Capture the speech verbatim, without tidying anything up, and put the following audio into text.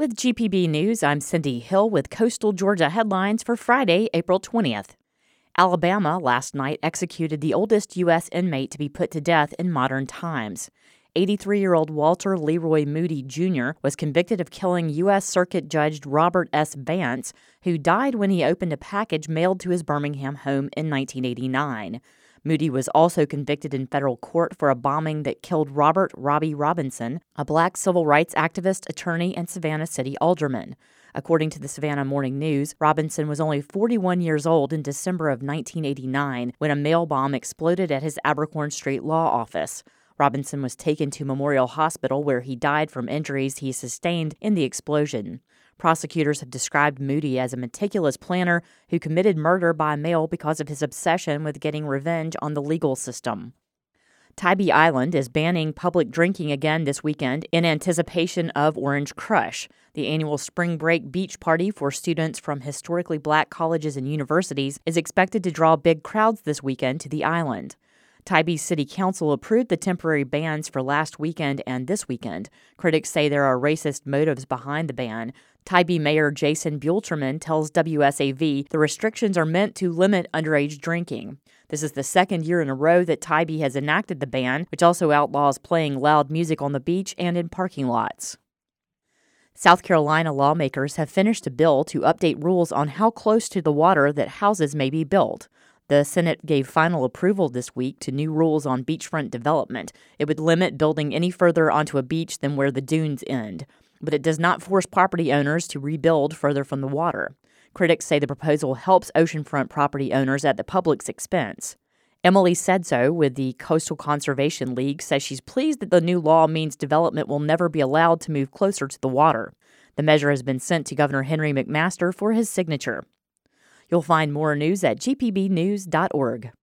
With G P B News, I'm Cindy Hill with Coastal Georgia headlines for Friday, April twentieth. Alabama last night executed the oldest U S inmate to be put to death in modern times. eighty-three-year-old Walter Leroy Moody Junior was convicted of killing U S Circuit Judge Robert S. Vance, who died when he opened a package mailed to his Birmingham home in nineteen eighty-nine. Moody was also convicted in federal court for a bombing that killed Robert Robbie Robinson, a black civil rights activist, attorney, and Savannah City alderman. According to the Savannah Morning News, Robinson was only forty-one years old in December of nineteen eighty-nine when a mail bomb exploded at his Abercorn Street law office. Robinson was taken to Memorial Hospital where he died from injuries he sustained in the explosion. Prosecutors have described Moody as a meticulous planner who committed murder by mail because of his obsession with getting revenge on the legal system. Tybee Island is banning public drinking again this weekend in anticipation of Orange Crush. The annual spring break beach party for students from historically black colleges and universities is expected to draw big crowds this weekend to the island. Tybee City Council approved the temporary bans for last weekend and this weekend. Critics say there are racist motives behind the ban. Tybee Mayor Jason Buelterman tells W S A V the restrictions are meant to limit underage drinking. This is the second year in a row that Tybee has enacted the ban, which also outlaws playing loud music on the beach and in parking lots. South Carolina lawmakers have finished a bill to update rules on how close to the water that houses may be built. The Senate gave final approval this week to new rules on beachfront development. It would limit building any further onto a beach than where the dunes end, but it does not force property owners to rebuild further from the water. Critics say the proposal helps oceanfront property owners at the public's expense. Emily Sedso with the Coastal Conservation League says she's pleased that the new law means development will never be allowed to move closer to the water. The measure has been sent to Governor Henry McMaster for his signature. You'll find more news at g p b news dot org.